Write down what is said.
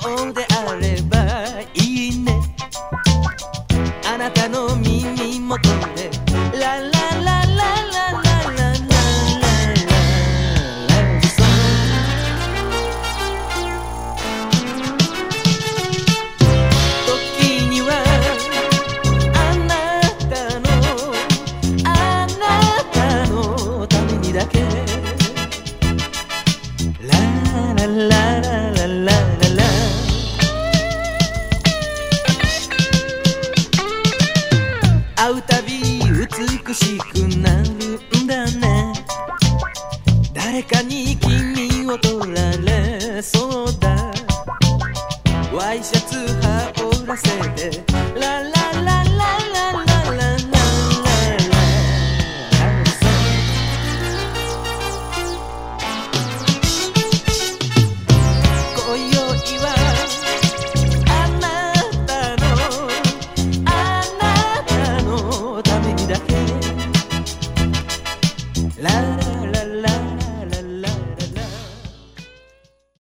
顔であればいいね。あなたの耳元でラララララララララ時にはあなたのためにだけララララララララ会うたび美しくなるんだね。誰かに君を取られそうだ。ワイシャツ羽織らせてラララララ